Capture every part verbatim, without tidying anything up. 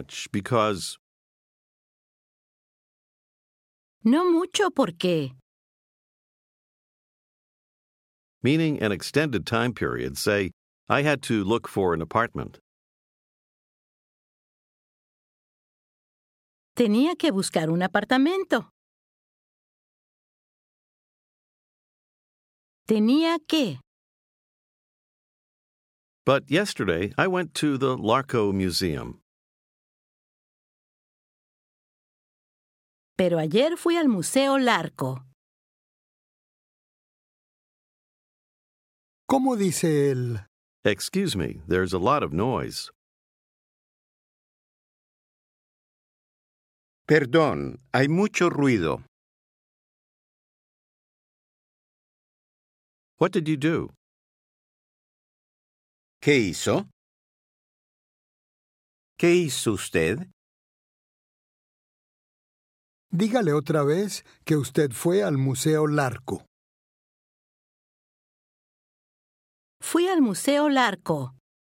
because No mucho porque. meaning an extended time period, say, I had to look for an apartment. Tenía que buscar un apartamento. Tenía que. But yesterday, I went to the Larco Museum. Pero ayer fui al Museo Larco. ¿Cómo dice él? Excuse me, there's a lot of noise. Perdón, hay mucho ruido. What did you do? ¿Qué hizo? ¿Qué hizo usted? Dígale otra vez que usted fue al Museo Larco. Fui al Museo Larco.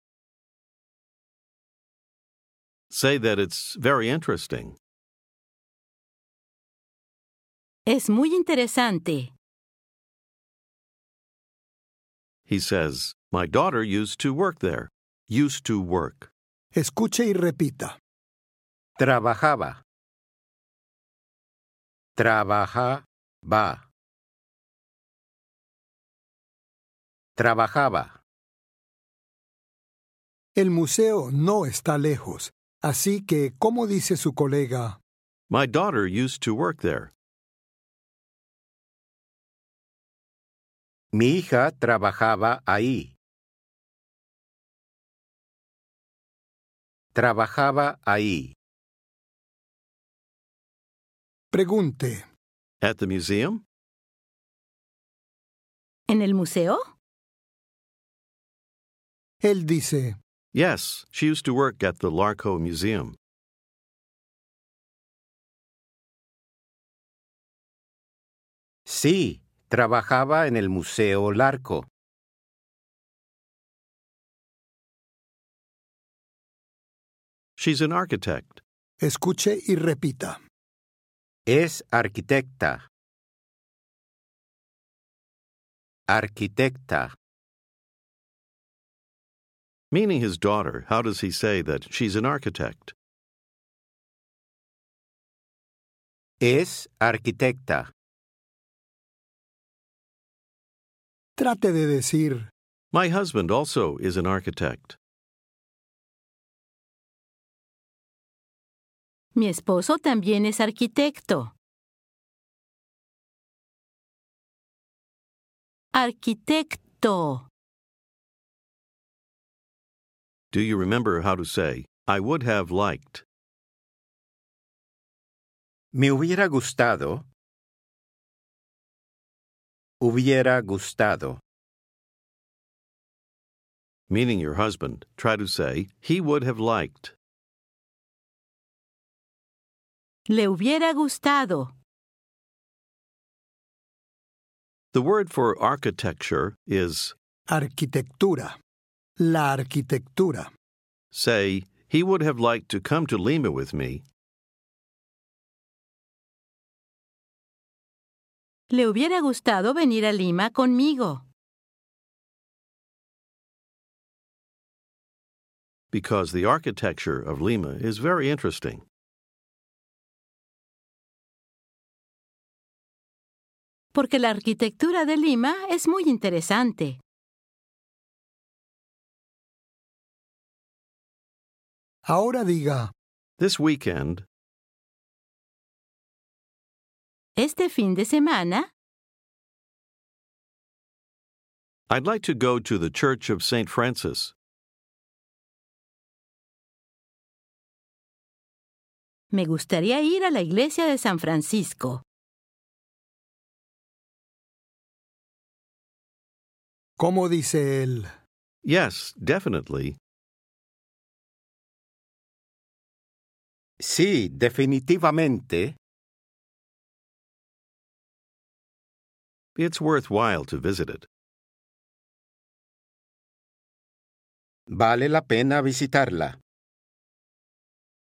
Say that it's very interesting. Es muy interesante. He says, my daughter used to work there. Used to work. Escuche y repita. Trabajaba. Trabajaba. Trabajaba. El museo no está lejos, así que, ¿cómo dice su colega? My daughter used to work there. Mi hija trabajaba ahí. Trabajaba ahí. Pregunte. At the museum? ¿En el museo? Él dice, Yes, she used to work at the Larco Museum. Sí, trabajaba en el Museo Larco. She's an architect. escuche y repita. Es arquitecta. Arquitecta. Meaning his daughter, how does he say that she's an architect? Es arquitecta. Trate de decir, My husband also is an architect. Mi esposo también es arquitecto. Arquitecto. Do you remember how to say, I would have liked? Me hubiera gustado. Hubiera gustado. Meaning your husband, try to say, he would have liked. Le hubiera gustado. The word for architecture is, arquitectura. La arquitectura. say, he would have liked to come to Lima with me. Le hubiera gustado venir a Lima conmigo. Because the architecture of Lima is very interesting. Porque la arquitectura de Lima es muy interesante. Ahora diga, This weekend, Este fin de semana, I'd like to go to the Church of Saint Francis. me gustaría ir a la iglesia de San Francisco. ¿cómo dice él? Yes, definitely. Sí, definitivamente. It's worthwhile to visit it. Vale la pena visitarla.